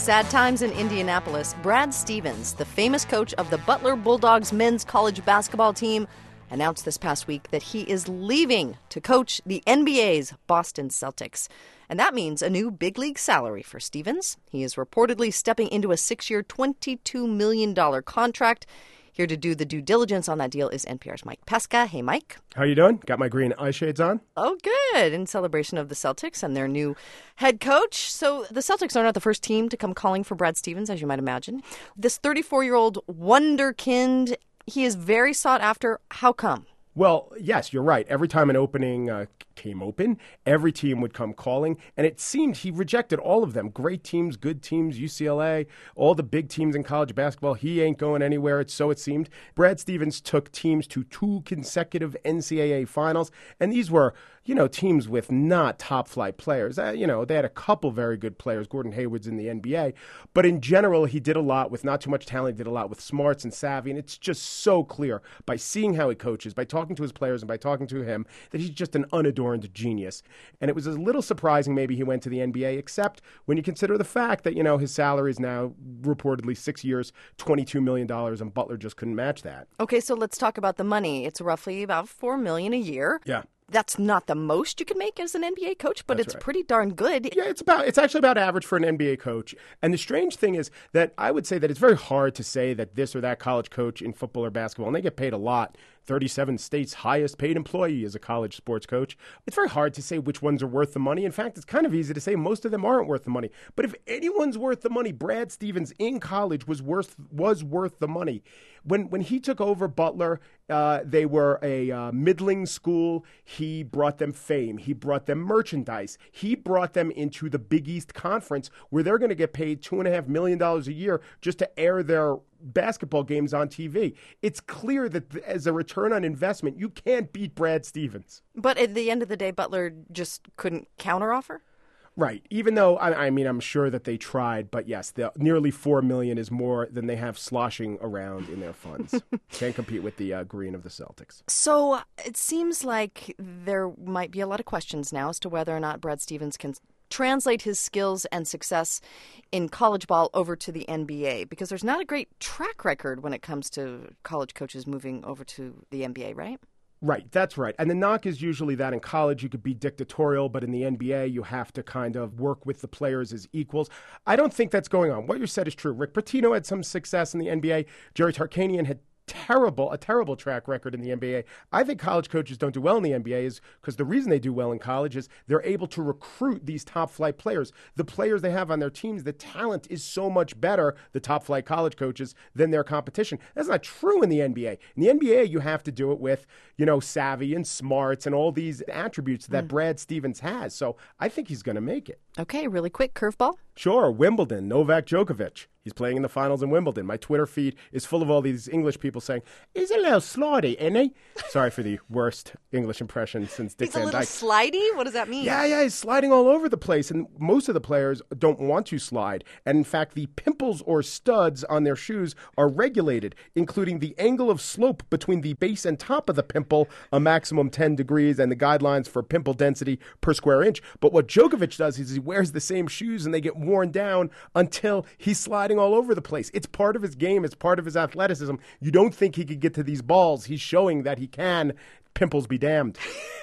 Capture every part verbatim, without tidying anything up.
Sad times in Indianapolis. Brad Stevens, the famous coach of the Butler Bulldogs men's college basketball team, announced this past week that he is leaving to coach the N B A's Boston Celtics. And that means a new big league salary for Stevens. He is reportedly stepping into a six-year, twenty-two million dollars contract. Here to do the due diligence on that deal is N P R's Mike Pesca. Hey, Mike. How you doing? Got my green eye shades on? Oh, good. In celebration of the Celtics and their new head coach. So the Celtics are not the first team to come calling for Brad Stevens, as you might imagine. This thirty-four-year-old wonderkind, he is very sought after. How come? Well, yes, you're right. Every time an opening uh, came open, every team would come calling, and it seemed he rejected all of them. Great teams, good teams, U C L A, all the big teams in college basketball. He ain't going anywhere, it's so it seemed. Brad Stevens took teams to two consecutive N C double A finals, and these were, you know, teams with not top-flight players. Uh, you know, they had a couple very good players. Gordon Hayward's in the N B A, but in general, he did a lot with not too much talent. He did a lot with smarts and savvy, and it's just so clear by seeing how he coaches, by talking to his players and by talking to him, that he's just an unadorned genius. And it was a little surprising maybe he went to the N B A, except when you consider the fact that, you know, his salary is now reportedly six years, twenty-two million dollars, and Butler just couldn't match that. Okay, so let's talk about the money. It's roughly about four million dollars a year. Yeah. That's not the most you can make as an N B A coach, but That's it's right. pretty darn good. Yeah, it's about it's actually about average for an N B A coach. And the strange thing is that I would say that it's very hard to say that this or that college coach in football or basketball, and they get paid a lot. thirty-seven states' highest paid employee is a college sports coach. It's very hard to say which ones are worth the money. In fact, it's kind of easy to say most of them aren't worth the money. But if anyone's worth the money, Brad Stevens in college was worth was worth the money. When when he took over Butler, uh, they were a uh, middling school. He brought them fame. He brought them merchandise. He brought them into the Big East Conference, where they're going to get paid two and a half million dollars a year just to air their basketball games on T V. It's clear that as a return on investment, you can't beat Brad Stevens. But at the end of the day, Butler just couldn't counteroffer? Right. Even though, I, I mean, I'm sure that they tried, but yes, the nearly four million dollars is more than they have sloshing around in their funds. Can't compete with the uh, green of the Celtics. So it seems like there might be a lot of questions now as to whether or not Brad Stevens can translate his skills and success in college ball over to the N B A, because there's not a great track record when it comes to college coaches moving over to the N B A, right? Right, that's right. And the knock is usually that in college you could be dictatorial, but in the N B A you have to kind of work with the players as equals. I don't think that's going on. What you said is true. Rick Pitino had some success in the N B A. Jerry Tarkanian had terrible, a terrible track record in the N B A. I think college coaches don't do well in the N B A is because the reason they do well in college is they're able to recruit these top flight players. The players they have on their teams, the talent is so much better, the top flight college coaches, than their competition. That's not true in the N B A. In the N B A, you have to do it with, you know, savvy and smarts and all these attributes that mm. Brad Stevens has. So I think he's going to make it. Okay, really quick, curveball. Sure, Wimbledon, Novak Djokovic. He's playing in the finals in Wimbledon. My Twitter feed is full of all these English people saying, he's a little slidey, isn't he? Sorry for the worst English impression since Dick he's Van Dyke. He's a little slidey? What does that mean? Yeah, yeah, he's sliding all over the place. And most of the players don't want to slide. And in fact, the pimples or studs on their shoes are regulated, including the angle of slope between the base and top of the pimple, a maximum ten degrees, and the guidelines for pimple density per square inch. But what Djokovic does is he wears the same shoes and they get worn down until he's sliding all over the place. It's part of his game. It's part of his athleticism. You don't think he could get to these balls. He's showing that he can. Pimples be damned.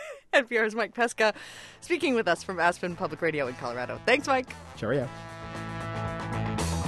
N P R's Mike Pesca speaking with us from Aspen Public Radio in Colorado. Thanks, Mike. Cheerio.